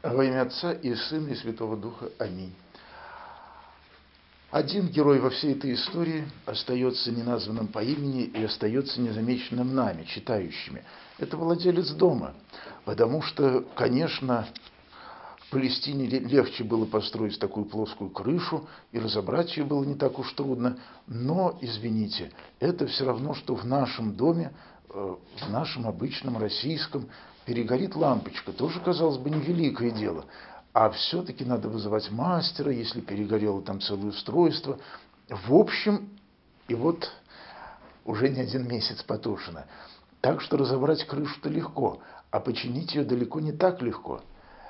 Во имя Отца и Сына и Святого Духа. Аминь. Один герой во всей этой истории остается неназванным по имени и остается незамеченным нами, читающими. Это владелец дома, потому что, конечно, в Палестине легче было построить такую плоскую крышу, и разобрать ее было не так уж трудно, но, извините, это все равно, что в нашем доме, в нашем обычном российском, перегорит лампочка. Тоже, казалось бы, невеликое дело. А все-таки надо вызывать мастера, если перегорело там целое устройство. В общем, и вот уже не один месяц потушено. Так что разобрать крышу-то легко, а починить ее далеко не так легко.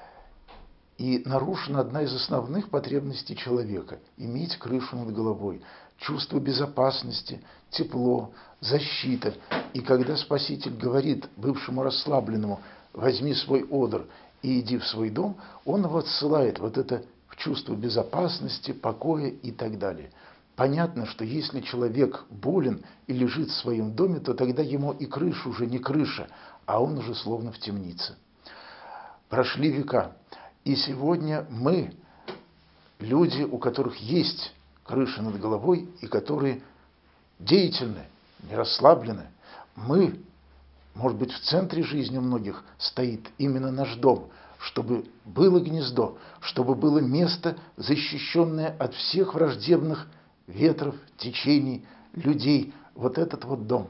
И нарушена одна из основных потребностей человека – иметь крышу над головой, чувство безопасности, тепло, защита. И когда Спаситель говорит бывшему расслабленному «возьми свой одр и иди в свой дом», он его отсылает вот это в чувство безопасности, покоя и так далее. Понятно, что если человек болен и лежит в своем доме, то тогда ему и крыша уже не крыша, а он уже словно в темнице. Прошли века. И сегодня мы, люди, у которых есть крыша над головой и которые деятельны, не расслаблены, мы, может быть, в центре жизни многих стоит именно наш дом, чтобы было гнездо, чтобы было место, защищенное от всех враждебных ветров, течений, людей, вот этот вот дом.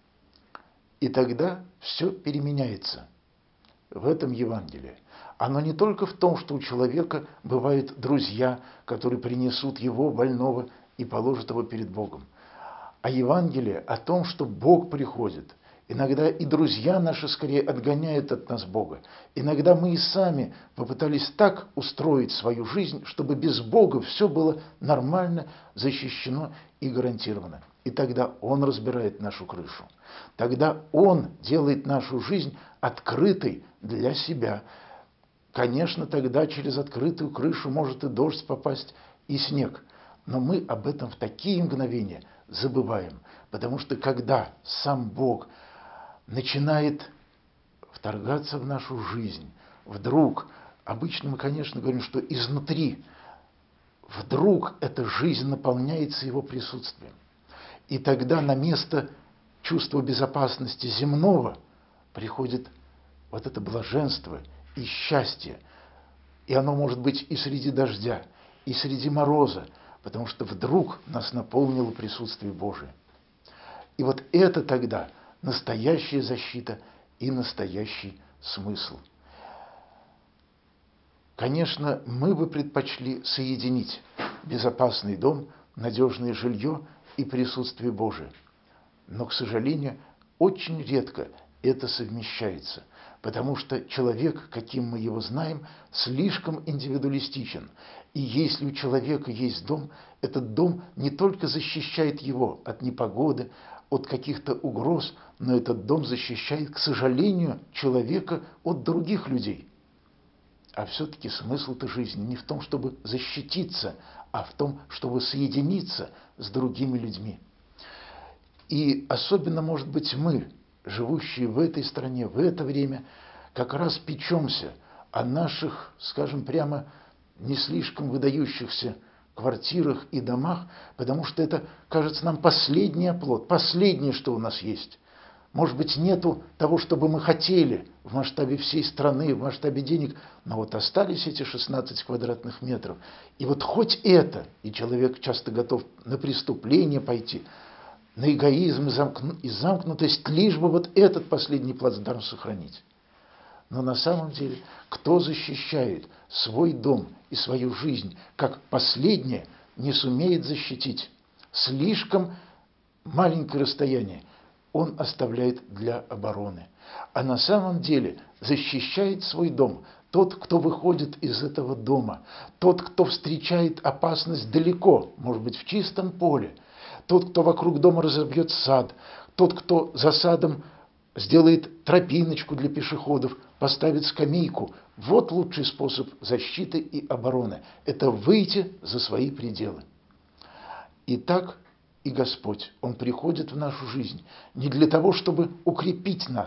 И тогда все переменяется в этом Евангелии. Оно не только в том, что у человека бывают друзья, которые принесут его, больного, и положат его перед Богом. А Евангелие о том, что Бог приходит. Иногда и друзья наши скорее отгоняют от нас Бога. Иногда мы и сами попытались так устроить свою жизнь, чтобы без Бога все было нормально, защищено и гарантировано. И тогда Он разбирает нашу крышу. Тогда Он делает нашу жизнь открытой для себя. Конечно, тогда через открытую крышу может и дождь попасть, и снег. Но мы об этом в такие мгновения забываем. Потому что когда сам Бог начинает вторгаться в нашу жизнь, вдруг, обычно мы, конечно, говорим, что изнутри, вдруг эта жизнь наполняется Его присутствием. И тогда на место чувства безопасности земного приходит вот это блаженство и счастье. И оно может быть и среди дождя, и среди мороза, потому что вдруг нас наполнило присутствие Божие. И вот это тогда настоящая защита и настоящий смысл. Конечно, мы бы предпочли соединить безопасный дом, надежное жилье и присутствие Божие. Но, к сожалению, очень редко это совмещается, потому что человек, каким мы его знаем, слишком индивидуалистичен. И если у человека есть дом, этот дом не только защищает его от непогоды, от каких-то угроз, но этот дом защищает, к сожалению, человека от других людей. А все-таки смысл-то жизни не в том, чтобы защититься, а в том, чтобы соединиться с другими людьми. И особенно, может быть, мы, живущие в этой стране, в это время, как раз печемся о наших, скажем прямо, не слишком выдающихся квартирах и домах, потому что это, кажется нам, последний оплот, последнее, что у нас есть. Может быть, нету того, что бы мы хотели в масштабе всей страны, в масштабе денег, но вот остались эти 16 квадратных метров. И вот хоть это, и человек часто готов на преступление пойти, на эгоизм и замкнутость, лишь бы вот этот последний плацдарм сохранить. Но на самом деле, кто защищает свой дом и свою жизнь, как последнее, не сумеет защитить. Слишком маленькое расстояние он оставляет для обороны. А на самом деле защищает свой дом тот, кто выходит из этого дома, тот, кто встречает опасность далеко, может быть, в чистом поле, тот, кто вокруг дома разобьет сад, тот, кто за садом сделает тропиночку для пешеходов, поставит скамейку. Вот лучший способ защиты и обороны – это выйти за свои пределы. Итак, и Господь, Он приходит в нашу жизнь не для того, чтобы укрепить нас,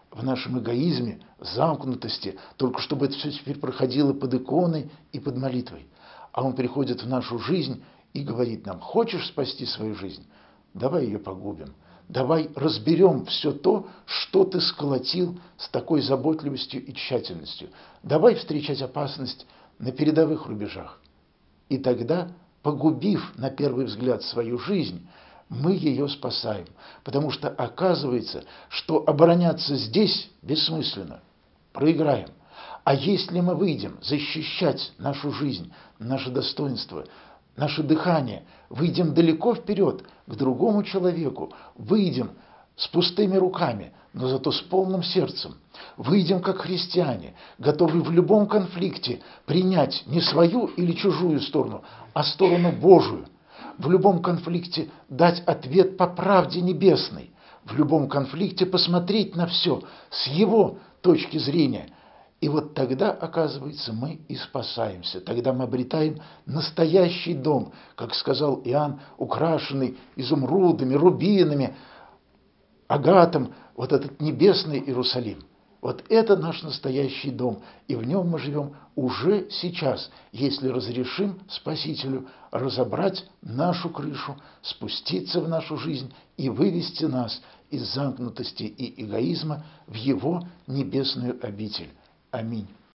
в нашем эгоизме, замкнутости, только чтобы это все теперь проходило под иконой и под молитвой. А Он приходит в нашу жизнь и говорит нам: хочешь спасти свою жизнь? Давай ее погубим. Давай разберем все то, что ты сколотил с такой заботливостью и тщательностью. Давай встречать опасность на передовых рубежах. И тогда, погубив на первый взгляд свою жизнь, мы ее спасаем. Потому что оказывается, что обороняться здесь бессмысленно. Проиграем. А если мы выйдем защищать нашу жизнь, наше достоинство, наше дыхание, выйдем далеко вперед к другому человеку, выйдем с пустыми руками, но зато с полным сердцем, выйдем как христиане, готовые в любом конфликте принять не свою или чужую сторону, а сторону Божию, в любом конфликте дать ответ по правде небесной, в любом конфликте посмотреть на все с Его точки зрения. И вот тогда, оказывается, мы и спасаемся. Тогда мы обретаем настоящий дом, как сказал Иоанн, украшенный изумрудами, рубинами, агатом, вот этот небесный Иерусалим. Вот это наш настоящий дом, и в нем мы живем уже сейчас, если разрешим Спасителю разобрать нашу крышу, спуститься в нашу жизнь и вывести нас из замкнутости и эгоизма в Его небесную обитель. Аминь.